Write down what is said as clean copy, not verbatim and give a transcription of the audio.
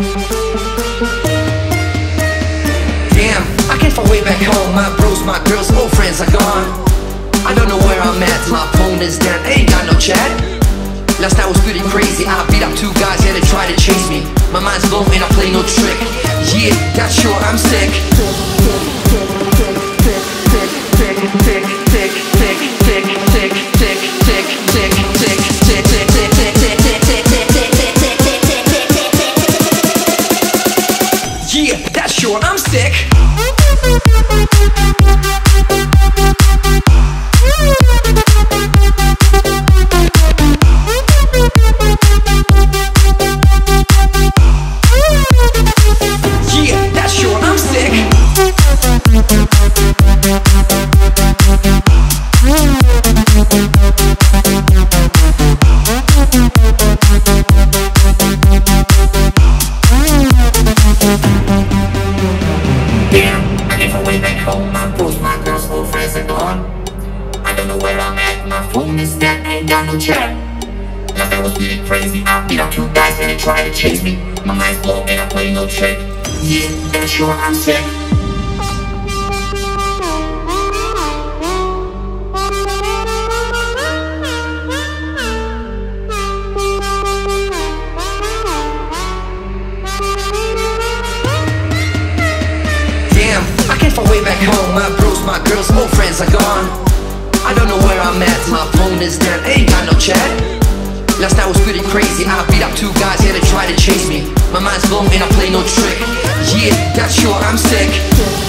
Damn, I can't find way back home. My bros, my girls, old friends are gone. I don't know where I'm at, my phone is down, ain't got no chat. Last night was pretty crazy, I beat up two guys, yeah, they tried to chase me. My mind's blown and I play no trick. Yeah, that's sure I'm sick. Yeah, that's sure I'm sick. Chat. Now that was really crazy. I beat up two guys and they tried to chase me. My mind's blown and I play no trick. Yeah, that's sure I'm sick. Damn, I can't find way back home. My bros, my girls, old friends are gone. I don't know where I'm at, my phone is down, ain't got no chat. Last night was pretty crazy, I beat up two guys, yeah, they tried to chase me. My mind's blown and I play no trick. Yeah, that's sure I'm sick.